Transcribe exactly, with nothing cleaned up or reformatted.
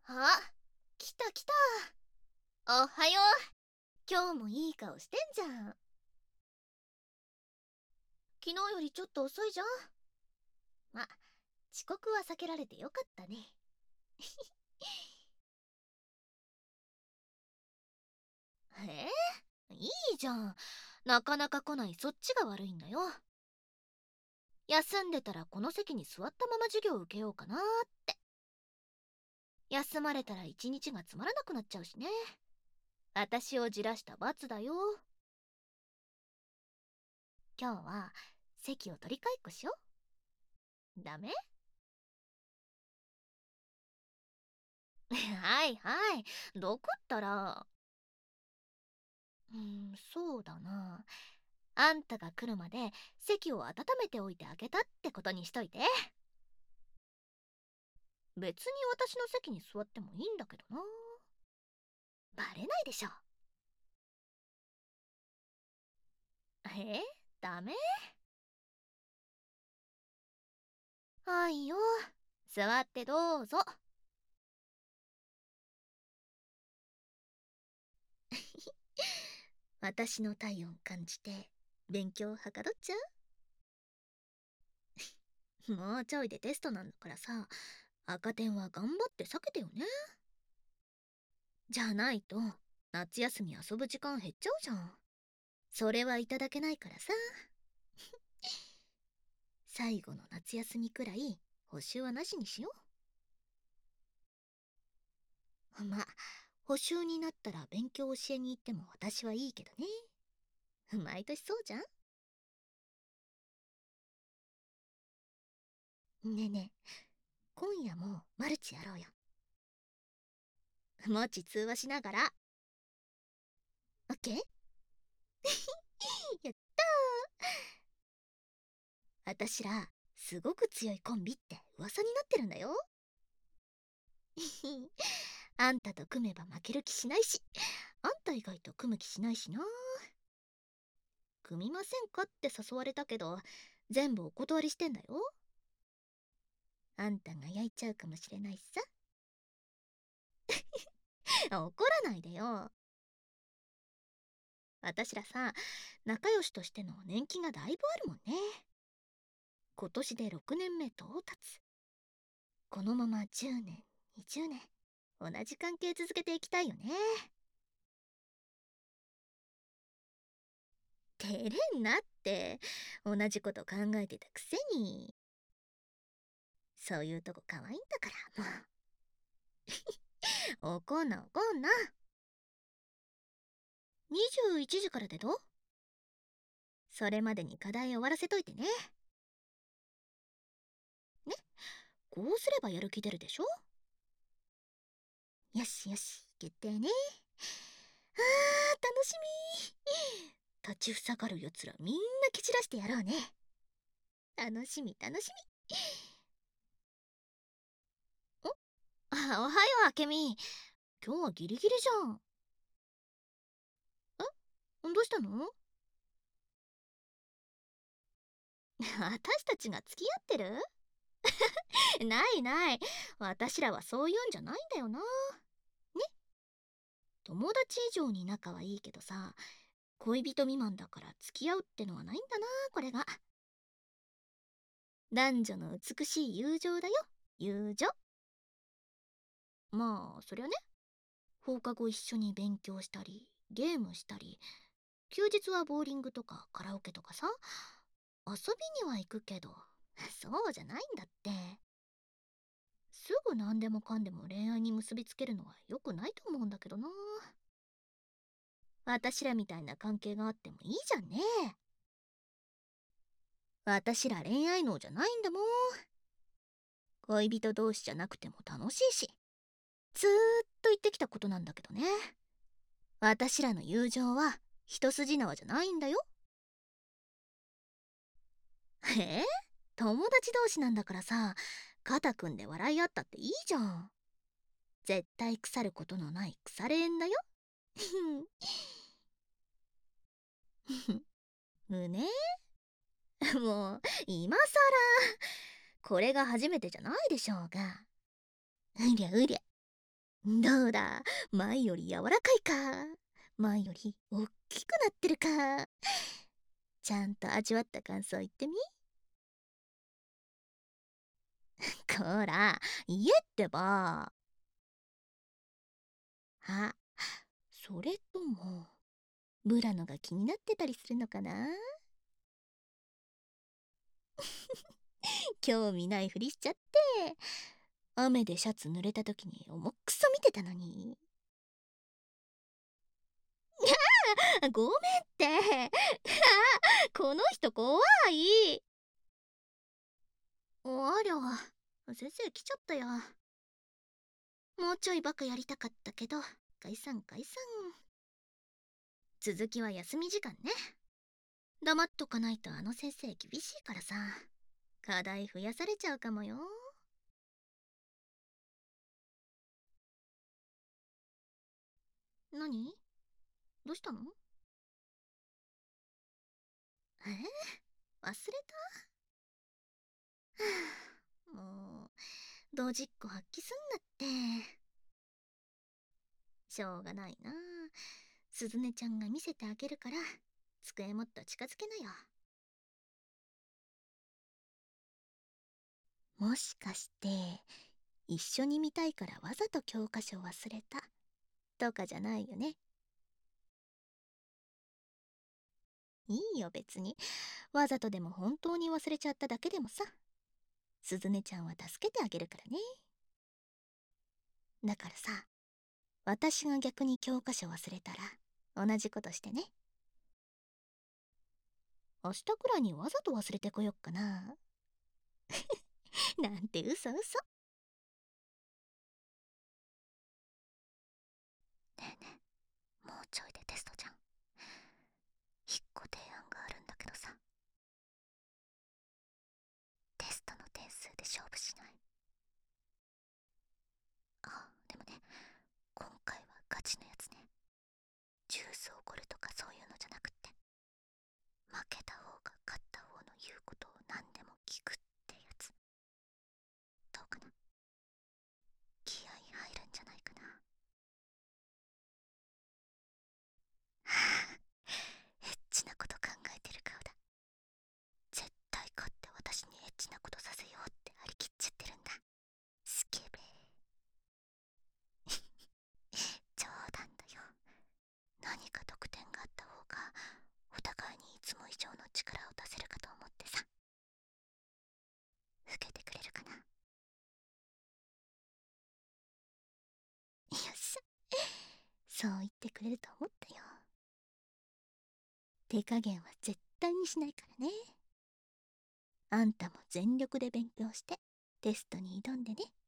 あ、来た来た。おはよう。今日もいい顔してんじゃん。昨日よりちょっと遅いじゃん。ま、遅刻は避けられてよかったね。えー、いいじゃん。なかなか来ないそっちが悪いんだよ。休んでたらこの席に座ったまま授業を受けようかなーって。休まれたら一日がつまらなくなっちゃうしね。私をじらした罰だよ。今日は席を取り替えっこしよう。ダメ？はいはい。どこったら。うん、そうだな。あんたが来るまで席を温めておいてあげたってことにしといて。別に私の席に座ってもいいんだけどな。バレないでしょ。え？ダメ？はいよ。座ってどうぞ。私の体温感じて勉強はかどっちゃう？もうちょいでテストなんだからさ、赤点は頑張って避けてよね。じゃないと夏休み遊ぶ時間減っちゃうじゃん。それはいただけないからさ。最後の夏休みくらい補習はなしにしよう。まあ補習になったら勉強教えに行っても私はいいけどね。毎年そうじゃん。ねえねえ、今夜もマルチやろうよ。もち通話しながら。オッケー。やったー。私らすごく強いコンビって噂になってるんだよ。あんたと組めば負ける気しないし、あんた以外と組む気しないしな。組みませんかって誘われたけど全部お断りしてんだよ。あんたが焼いちゃうかもしれないしさ。怒らないでよ。私らさ、仲良しとしての年季がだいぶあるもんね。今年でろくねんめ到達。このままじゅうねんにじゅうねん同じ関係続けていきたいよね。照れんなって、同じこと考えてたくせに。そういうとこ可愛いんだからもう。怒んな怒んな。にじゅういちじからでどう？それまでに課題終わらせといてね。ね、こうすればやる気出るでしょ。よしよし、決定ね。あー、楽しみ。立ちふさがるやつらみんな蹴散らしてやろうね。楽しみ楽しみ。おあ、おはよう、あけみ。今日はギリギリじゃん。え、どうしたの？私たちが付き合ってる？ないない。私らはそういうんじゃないんだよな。ね。友達以上に仲はいいけどさ、恋人未満だから付き合うってのはないんだな、これが。男女の美しい友情だよ。友情。まあそりゃね、放課後一緒に勉強したりゲームしたり、休日はボーリングとかカラオケとかさ、遊びには行くけどそうじゃないんだって。すぐ何でもかんでも恋愛に結びつけるのは良くないと思うんだけどな。私らみたいな関係があってもいいじゃんね。私ら恋愛脳じゃないんだもん。恋人同士じゃなくても楽しいし、ずーっと言ってきたことなんだけどね。私らの友情は一筋縄じゃないんだよ。えー、友達同士なんだからさ、肩組んで笑い合ったっていいじゃん。絶対腐ることのない腐れ縁だよ。胸もう今さらこれが初めてじゃないでしょうが。うりゃうりゃ。 どうだ、前より柔らかいか、前より大きくなってるか。ちゃんと味わった感想言ってみ。こら、言えってば。あ、それともブラのが気になってたりするのかな。興味ないふりしちゃって、雨でシャツ濡れた時に重っくそ見てたのに。ごめんって。この人怖い。ありゃ、先生来ちゃったよ。もうちょいバカやりたかったけど、解散解散。続きは休み時間ね。黙っとかないとあの先生厳しいからさ、課題増やされちゃうかもよ。何？どうしたの？え？忘れた？はあ、もうドジっ子発揮すんなって。しょうがないな。すずねちゃんが見せてあげるから、机もっと近づけなよ。もしかして一緒に見たいからわざと教科書忘れたとかじゃないよね。いいよ別に。わざとでも本当に忘れちゃっただけでもさ、すずねちゃんは助けてあげるからね。だからさ、私が逆に教科書忘れたら同じことしてね。明日くらいにわざと忘れてこよっかな。なんて嘘嘘。ねえねえ、もうちょいでテストじゃん。一個提案があるんだけどさ、テストの点数で勝負しない？あ、でもね、今回はガチのやつね。ジュースおごるとかそういうのじゃなくって、負けた方が勝った方の言うことを何でも聞くってやつ。どうかな？気合い入るんじゃないかな。はあ、エッチなこと考えてる顔だ。絶対勝って私にエッチなことさせようって張り切っちゃってるんだ。スケベ。冗談だよ。何か得点があった方がお互いにいつも以上の力を出せるかと思ってさ。受けてくれるかな？よっしゃ、そう言ってくれると思ったよ。手加減は絶対にしないからね。あんたも全力で勉強してテストに挑んでね。